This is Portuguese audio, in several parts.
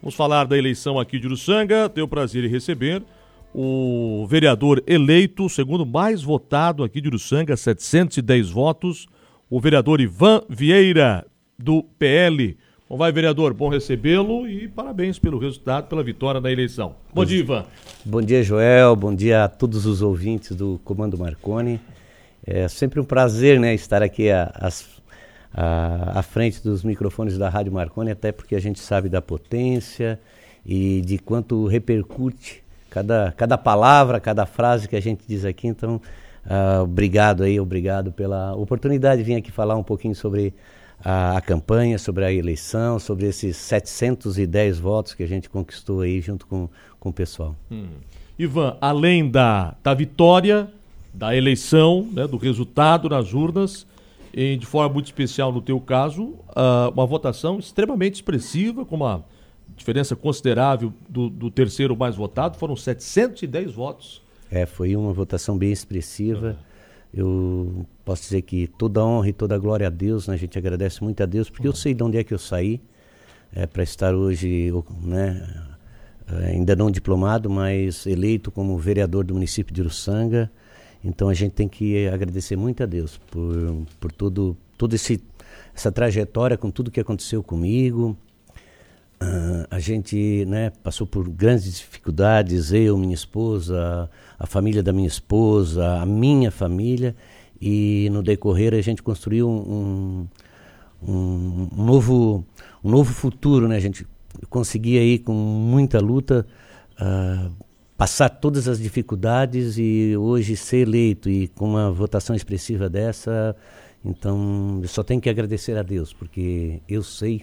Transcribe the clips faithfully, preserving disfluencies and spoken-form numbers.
Vamos falar da eleição aqui de Uruçanga. Tenho o prazer em receber o vereador eleito, o segundo mais votado aqui de Uruçanga, setecentos e dez votos, o vereador Ivan Vieira, do P L. Bom, vai, vereador, bom recebê-lo e parabéns pelo resultado, pela vitória na eleição. Bom dia, Ivan. Bom dia, Joel, bom dia a todos os ouvintes do Comando Marconi. É sempre um prazer, né, estar aqui a, a, à frente dos microfones da Rádio Marconi, até porque a gente sabe da potência e de quanto repercute cada, cada palavra, cada frase que a gente diz aqui. Então, uh, obrigado aí, obrigado pela oportunidade de vir aqui falar um pouquinho sobre A, a campanha, sobre a eleição, sobre esses setecentos e dez votos que a gente conquistou aí junto com, com o pessoal. Hum. Ivan, além da, da vitória, da eleição, né, do resultado nas urnas, e de forma muito especial no teu caso, uh, uma votação extremamente expressiva, com uma diferença considerável do, do terceiro mais votado, foram setecentos e dez votos. É, foi uma votação bem expressiva. Uhum. Eu posso dizer que toda a honra e toda a glória a Deus, né? A gente agradece muito a Deus, porque uhum. eu sei de onde é que eu saí, é, para estar hoje, né, ainda não diplomado, mas eleito como vereador do município de Uruçanga. Então a gente tem que agradecer muito a Deus por, por todo, todo esse, essa trajetória, com tudo que aconteceu comigo. Uh, a gente, né, passou por grandes dificuldades, eu, minha esposa, a família da minha esposa, a minha família, e no decorrer a gente construiu um, um, um, novo, um novo futuro, né? A gente conseguia aí com muita luta uh, passar todas as dificuldades e hoje ser eleito e com uma votação expressiva dessa. Então eu só tenho que agradecer a Deus, porque eu sei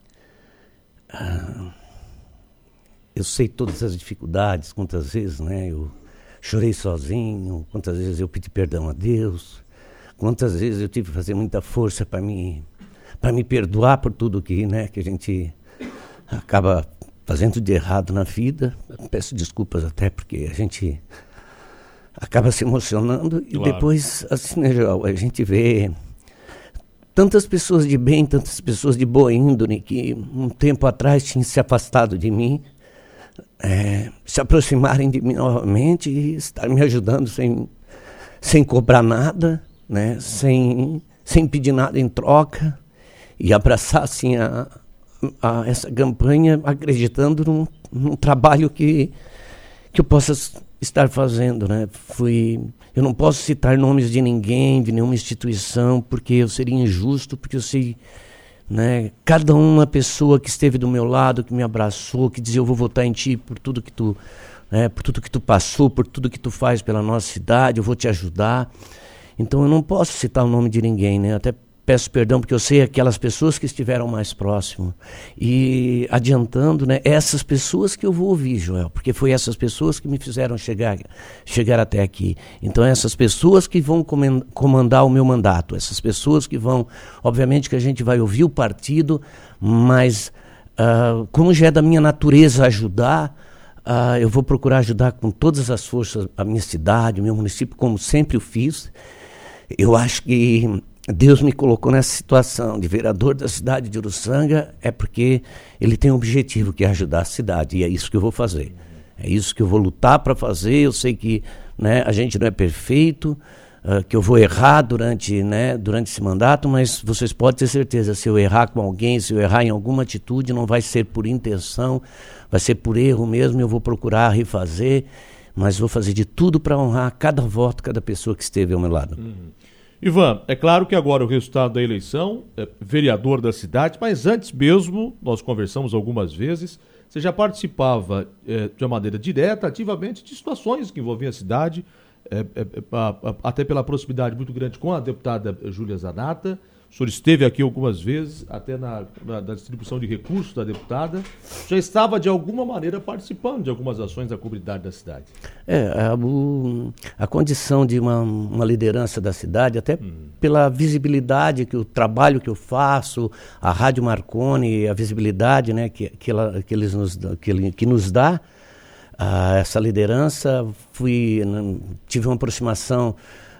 Ah, eu sei todas as dificuldades, quantas vezes, né, eu chorei sozinho, quantas vezes eu pedi perdão a Deus, quantas vezes eu tive que fazer muita força para me, para me perdoar por tudo que, né, que a gente acaba fazendo de errado na vida. Peço desculpas até porque a gente acaba se emocionando. Claro. E depois, assim, né, Joel, a gente vê tantas pessoas de bem, tantas pessoas de boa índole que um tempo atrás tinham se afastado de mim, é, se aproximarem de mim novamente e estar me ajudando sem, sem cobrar nada, né? sem, sem pedir nada em troca, e abraçar assim, a, a essa campanha acreditando num, num trabalho que, que eu possa estar fazendo, né? Fui, eu não posso citar nomes de ninguém, de nenhuma instituição, porque eu seria injusto, porque eu sei, né, cada uma pessoa que esteve do meu lado, que me abraçou, que dizia eu vou votar em ti por tudo que tu, né, por tudo que tu passou, por tudo que tu faz pela nossa cidade, eu vou te ajudar. Então eu não posso citar o nome de ninguém, né? Até peço perdão porque eu sei aquelas pessoas que estiveram mais próximo. E adiantando, né, essas pessoas que eu vou ouvir, Joel, porque foi essas pessoas que me fizeram chegar, chegar até aqui. Então essas pessoas que vão comandar o meu mandato, essas pessoas que vão, obviamente que a gente vai ouvir o partido, mas uh, como já é da minha natureza ajudar, uh, eu vou procurar ajudar com todas as forças a minha cidade, o meu município, como sempre o fiz. Eu acho que Deus me colocou nessa situação de vereador da cidade de Uruçanga é porque ele tem um objetivo, que é ajudar a cidade, e é isso que eu vou fazer. É isso que eu vou lutar para fazer. Eu sei que, né, a gente não é perfeito, uh, que eu vou errar durante, né, durante esse mandato, mas vocês podem ter certeza, se eu errar com alguém, se eu errar em alguma atitude, não vai ser por intenção, vai ser por erro mesmo. Eu vou procurar refazer, mas vou fazer de tudo para honrar cada voto, cada pessoa que esteve ao meu lado. Uhum. Ivan, é claro que agora o resultado da eleição, é vereador da cidade, mas antes mesmo, nós conversamos algumas vezes, você já participava é, de uma maneira direta, ativamente, de situações que envolviam a cidade, é, é, a, a, até pela proximidade muito grande com a deputada Júlia Zanata. O senhor esteve aqui algumas vezes, até na, na, na distribuição de recursos da deputada. Já estava, de alguma maneira, participando de algumas ações da comunidade da cidade. É, a, o, a condição de uma, uma liderança da cidade, até hum. pela visibilidade, que o trabalho que eu faço, a Rádio Marconi, a visibilidade, né, que, que, ela, que, eles nos, que, ele, que nos dá, a, essa liderança, fui, tive uma aproximação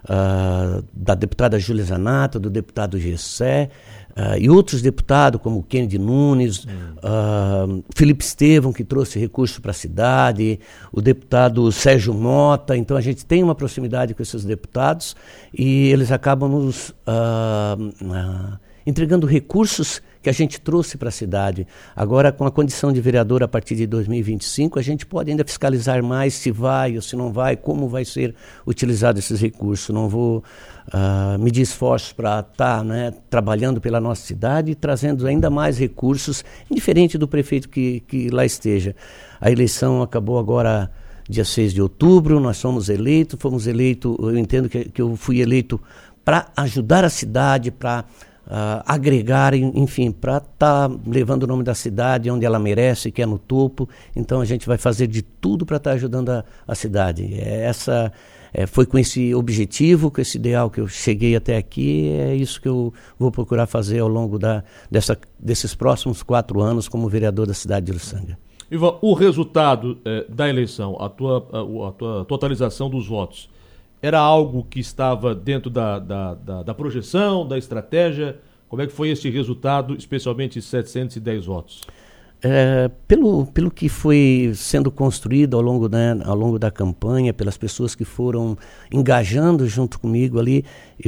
uh, da deputada Júlia Zanata, do deputado Gessé, uh, e outros deputados como Kennedy Nunes, hum. uh, Felipe Estevão, que trouxe recursos para a cidade, o deputado Sérgio Mota. Então a gente tem uma proximidade com esses deputados e eles acabam nos uh, uh, entregando recursos que a gente trouxe para a cidade. Agora, com a condição de vereador a partir de dois mil e vinte e cinco, a gente pode ainda fiscalizar mais se vai ou se não vai, como vai ser utilizado esses recursos. Não vou uh, medir esforços para estar tá, né, trabalhando pela nossa cidade e trazendo ainda mais recursos, indiferente do prefeito que, que lá esteja. A eleição acabou agora dia seis de outubro, nós fomos eleitos, fomos eleitos, eu entendo que, que eu fui eleito para ajudar a cidade, para Uh, agregar, enfim, para estar tá levando o nome da cidade onde ela merece, que é no topo. Então a gente vai fazer de tudo para estar tá ajudando a, a cidade. É essa, é, foi com esse objetivo, com esse ideal que eu cheguei até aqui. É isso que eu vou procurar fazer ao longo da, dessa, desses próximos quatro anos como vereador da cidade de Uruçanga. Ivan, o resultado eh, da eleição, a tua, a, a tua totalização dos votos, era algo que estava dentro da, da, da, da projeção, da estratégia? Como é que foi esse resultado, especialmente setecentos e dez votos? É, pelo, pelo que foi sendo construído ao longo, né, ao longo da campanha, pelas pessoas que foram engajando junto comigo ali,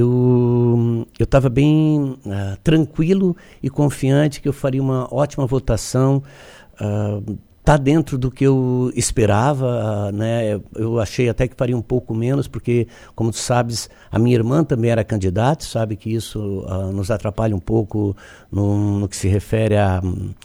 eu estava bem uh, tranquilo e confiante que eu faria uma ótima votação. Uh, Está dentro do que eu esperava, né? Eu achei até que faria um pouco menos, porque, como tu sabes, a minha irmã também era candidata, sabe que isso uh, nos atrapalha um pouco no, no que se refere a,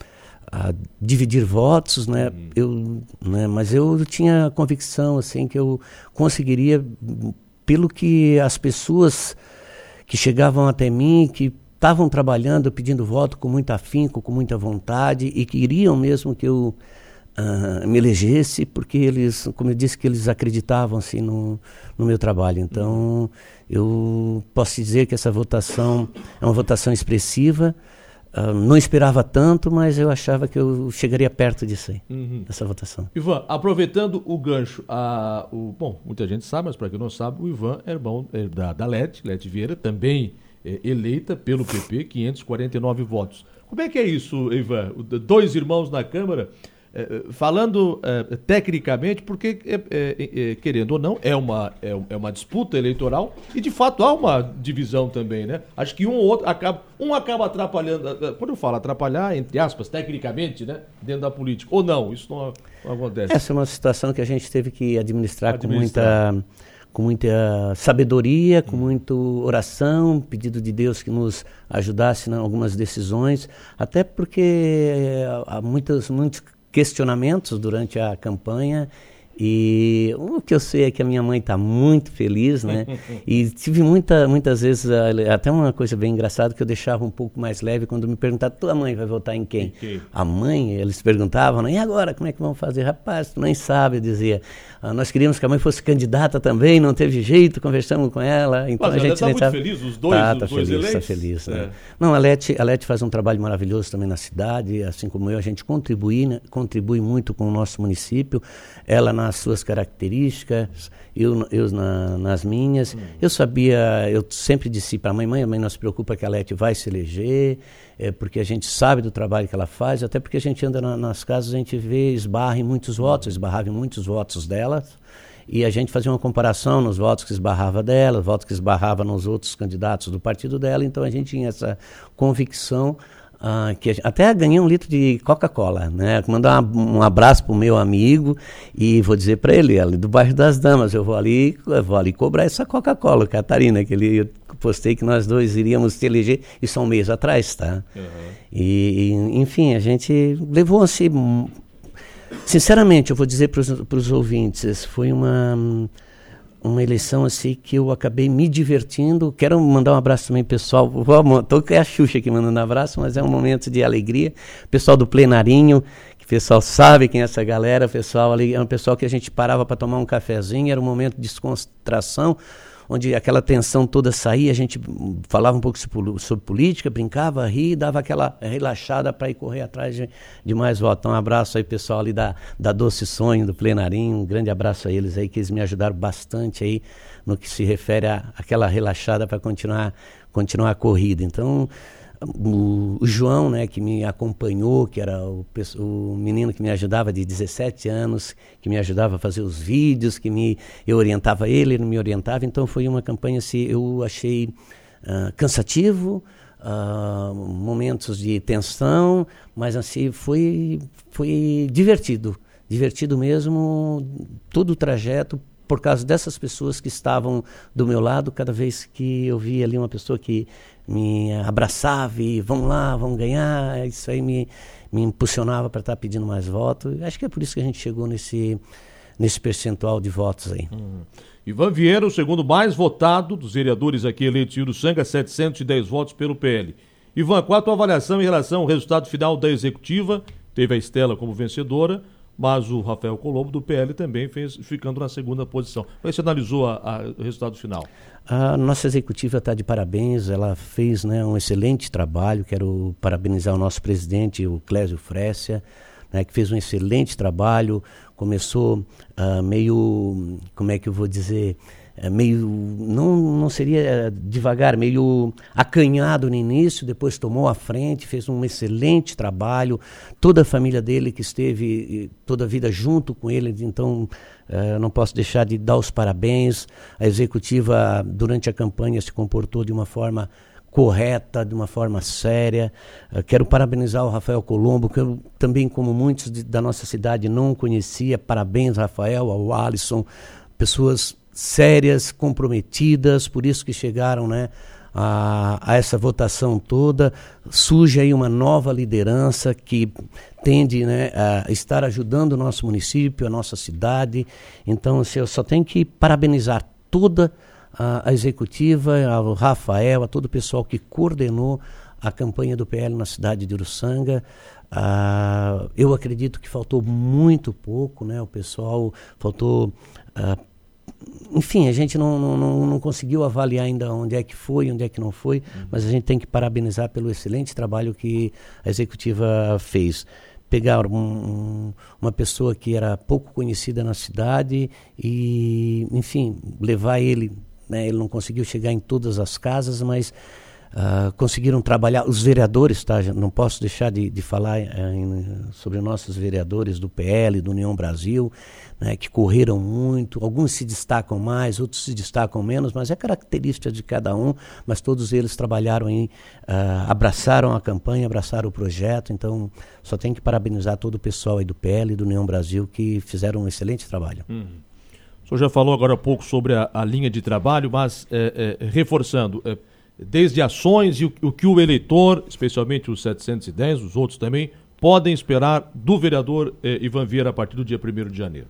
a dividir votos, né? Uhum. Eu, né? Mas eu tinha a convicção assim, que eu conseguiria, pelo que as pessoas que chegavam até mim, que estavam trabalhando, pedindo voto com muito afinco, com muita vontade, e queriam mesmo que eu Uh, me elegesse, porque eles, como eu disse, que eles acreditavam assim, no, no meu trabalho. Então, eu posso dizer que essa votação é uma votação expressiva. Uh, não esperava tanto, mas eu achava que eu chegaria perto disso aí, uhum. dessa votação. Ivan, aproveitando o gancho, a, o, bom, muita gente sabe, mas para quem não sabe, o Ivan é irmão é, da, da Lete, Lete Vieira, também é, eleita pelo P P, quinhentos e quarenta e nove votos. Como é que é isso, Ivan? Dois irmãos na Câmara. É, falando é, tecnicamente, porque, é, é, é, querendo ou não, é uma, é, é uma disputa eleitoral e, de fato, há uma divisão também, né? Acho que um ou outro acaba, um acaba atrapalhando, quando eu falo atrapalhar, entre aspas, tecnicamente, né? Dentro da política. Ou não, isso não, não acontece. Essa é uma situação que a gente teve que administrar, administrar. com muita... com muita sabedoria, com hum. muita oração, pedido de Deus que nos ajudasse em algumas decisões, até porque há muitas, muitos questionamentos durante a campanha, e o que eu sei é que a minha mãe está muito feliz, né? E tive muita, muitas vezes, até uma coisa bem engraçada, que eu deixava um pouco mais leve quando me perguntavam, tua mãe vai votar em quem? Okay. A mãe, eles perguntavam, e agora, como é que vão fazer? Rapaz, tu nem sabe, eu dizia. Ah, nós queríamos que a mãe fosse candidata também, não teve jeito, conversamos com ela. Então mas a gente está muito tava... feliz, os dois, tá, os tá dois feliz, eleitos? Está feliz, é. né? Não, a Lete, a Lete faz um trabalho maravilhoso também na cidade, assim como eu, a gente contribui, né? contribui muito com o nosso município, ela nas suas características, eu, eu na, nas minhas. Hum. Eu sabia, eu sempre disse para a mãe, mãe, a mãe não se preocupa que a Lete vai se eleger, é, porque a gente sabe do trabalho que ela faz, até porque a gente anda na, nas casas, a gente vê, esbarra em muitos votos, esbarrava em muitos votos dela, e a gente fazia uma comparação nos votos que esbarrava dela, votos que esbarrava nos outros candidatos do partido dela, então a gente tinha essa convicção. Ah, que gente, até ganhei um litro de Coca-Cola, né? Mandar um, um abraço pro meu amigo e vou dizer para ele, ali do bairro das Damas, eu vou ali, eu vou ali cobrar essa Coca-Cola, Catarina, que ele, eu postei que nós dois iríamos te eleger, isso há um mês atrás, tá? Uhum. E, enfim, a gente levou assim, sinceramente, eu vou dizer para os ouvintes, foi uma... uma eleição assim que eu acabei me divertindo. Quero mandar um abraço também, pessoal. Estou com a Xuxa aqui mandando um abraço, mas é um momento de alegria. Pessoal do Plenarinho, que o pessoal sabe quem é essa galera. Pessoal ali, é um pessoal que a gente parava para tomar um cafezinho, era um momento de descontração, onde aquela tensão toda saía, a gente falava um pouco sobre política, brincava, ria, dava aquela relaxada para ir correr atrás de, de mais votos. Então, um abraço aí, pessoal ali da, da Doce Sonho, do Plenarinho, um grande abraço a eles aí, que eles me ajudaram bastante aí no que se refere à aquela relaxada para continuar, continuar a corrida. Então, o, o João, né, que me acompanhou, que era o, o menino que me ajudava de dezessete anos, que me ajudava a fazer os vídeos, que me, eu orientava ele, ele me orientava. Então foi uma campanha, assim, eu achei uh, cansativo, uh, momentos de tensão, mas assim, foi, foi divertido, divertido mesmo, todo o trajeto, por causa dessas pessoas que estavam do meu lado. Cada vez que eu via ali uma pessoa que me abraçava e vamos lá, vamos ganhar, isso aí me, me impulsionava para estar pedindo mais votos. Acho que é por isso que a gente chegou nesse, nesse percentual de votos aí. Hum. Ivan Vieira, o segundo mais votado dos vereadores aqui eleitos em Uruçanga, setecentos e dez votos pelo P L. Ivan, qual a tua avaliação em relação ao resultado final da executiva? Teve a Estela como vencedora, mas o Rafael Colombo, do P L, também fez, ficando na segunda posição. Como é que você analisou a, a, o resultado final? A nossa executiva está de parabéns, ela fez, né, um excelente trabalho. Quero parabenizar o nosso presidente, o Clésio Frécia, né, que fez um excelente trabalho. Começou uh, meio, como é que eu vou dizer... meio, não, não seria devagar, meio acanhado no início, depois tomou a frente, fez um excelente trabalho, toda a família dele que esteve toda a vida junto com ele, então uh, não posso deixar de dar os parabéns. A executiva durante a campanha se comportou de uma forma correta, de uma forma séria. Uh, quero parabenizar o Rafael Colombo, que eu também, como muitos de, da nossa cidade, não conhecia. Parabéns, Rafael, ao Alisson, pessoas sérias, comprometidas, por isso que chegaram, né, a, a essa votação toda. Surge aí uma nova liderança que tende, né, a estar ajudando o nosso município, a nossa cidade. Então, assim, eu só tenho que parabenizar toda a, a executiva, ao Rafael, a todo o pessoal que coordenou a campanha do P L na cidade de Uruçanga. Uh, eu acredito que faltou muito pouco, né, o pessoal faltou... Uh, Enfim, a gente não, não, não conseguiu avaliar ainda onde é que foi, onde é que não foi, uhum. mas a gente tem que parabenizar pelo excelente trabalho que a executiva fez. Pegar um, um, uma pessoa que era pouco conhecida na cidade e, enfim, levar ele, né, ele não conseguiu chegar em todas as casas, mas uh, conseguiram trabalhar. Os vereadores, tá? Não posso deixar de, de falar uh, em, sobre nossos vereadores do P L, do União Brasil, né, que correram muito. Alguns se destacam mais, outros se destacam menos, mas é característica de cada um. Mas todos eles trabalharam em, uh, abraçaram a campanha, abraçaram o projeto. Então, só tenho que parabenizar todo o pessoal aí do P L e do União Brasil que fizeram um excelente trabalho. Uhum. O senhor já falou agora há pouco sobre a, a linha de trabalho, mas é, é, reforçando, é, desde ações e o, o que o eleitor, especialmente os setecentos e dez, os outros também, podem esperar do vereador eh, Ivan Vieira a partir do dia primeiro de janeiro?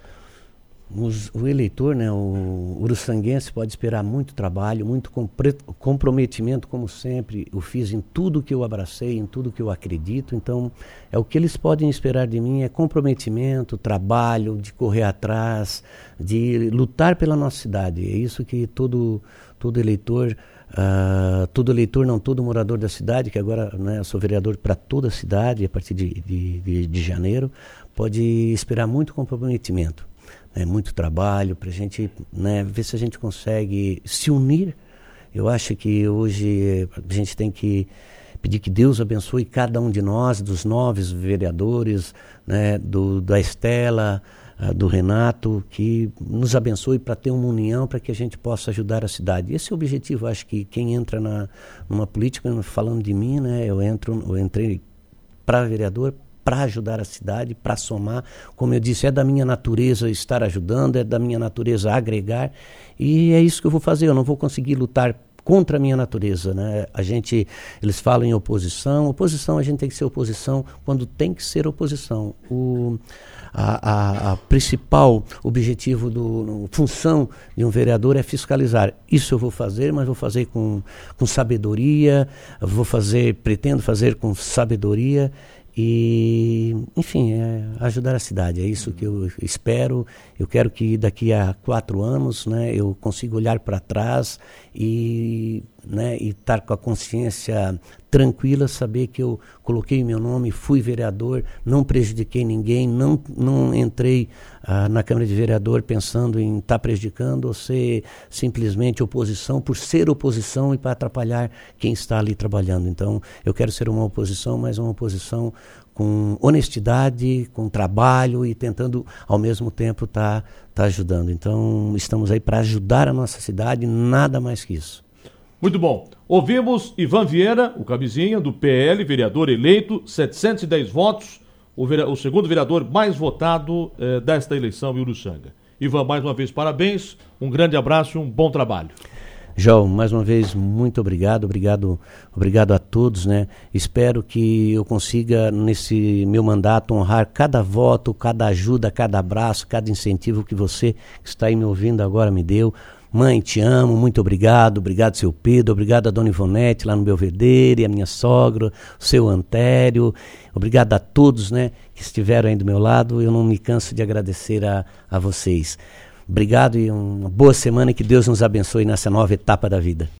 Os, o eleitor, né, o uruçanguense, pode esperar muito trabalho, muito compre, comprometimento, como sempre eu fiz em tudo que eu abracei, em tudo que eu acredito. Então, é o que eles podem esperar de mim, é comprometimento, trabalho, de correr atrás, de lutar pela nossa cidade. É isso que todo, todo eleitor, uh, todo eleitor, não, todo morador da cidade, que agora, né, eu sou vereador para toda a cidade, a partir de, de, de, de janeiro, pode esperar muito comprometimento. É muito trabalho para a gente, né, ver se a gente consegue se unir. Eu acho que hoje a gente tem que pedir que Deus abençoe cada um de nós, dos nove vereadores, né, do, da Estela, uh, do Renato, que nos abençoe para ter uma união, para que a gente possa ajudar a cidade. Esse é o objetivo. Acho que quem entra na, numa política, falando de mim, né, eu, entro, eu entrei para vereador, para ajudar a cidade, para somar. Como eu disse, é da minha natureza estar ajudando, é da minha natureza agregar, e é isso que eu vou fazer. Eu não vou conseguir lutar contra a minha natureza, né? A gente, eles falam em oposição, oposição, a gente tem que ser oposição quando tem que ser oposição. O, a, a, a principal objetivo, do, função de um vereador é fiscalizar. Isso eu vou fazer, mas vou fazer com, com sabedoria, vou fazer, pretendo fazer com sabedoria, e, enfim, é ajudar a cidade. É isso que eu espero. Eu quero que daqui a quatro anos, né, eu consiga olhar para trás e, né, e estar com a consciência tranquila, saber que eu coloquei meu nome, fui vereador, não prejudiquei ninguém, não, não entrei ah, na Câmara de Vereador pensando em estar prejudicando ou ser simplesmente oposição por ser oposição e para atrapalhar quem está ali trabalhando. Então, eu quero ser uma oposição, mas uma oposição com honestidade, com trabalho e tentando, ao mesmo tempo, estar tá, tá ajudando. Então, estamos aí para ajudar a nossa cidade, nada mais que isso. Muito bom. Ouvimos Ivan Vieira, o Camisinha, do P L, vereador eleito, setecentos e dez votos, o, vere... o segundo vereador mais votado eh, desta eleição em Uruçanga. Ivan, mais uma vez, parabéns, um grande abraço e um bom trabalho. João, mais uma vez, muito obrigado, obrigado, obrigado a todos, né? Espero que eu consiga, nesse meu mandato, honrar cada voto, cada ajuda, cada abraço, cada incentivo que você que está aí me ouvindo agora me deu. Mãe, te amo, muito obrigado, obrigado seu Pedro, obrigado a dona Ivonete lá no Belvedere, a minha sogra, o seu Antério, obrigado a todos, né, que estiveram aí do meu lado. Eu não me canso de agradecer a, a vocês. Obrigado e uma boa semana e que Deus nos abençoe nessa nova etapa da vida.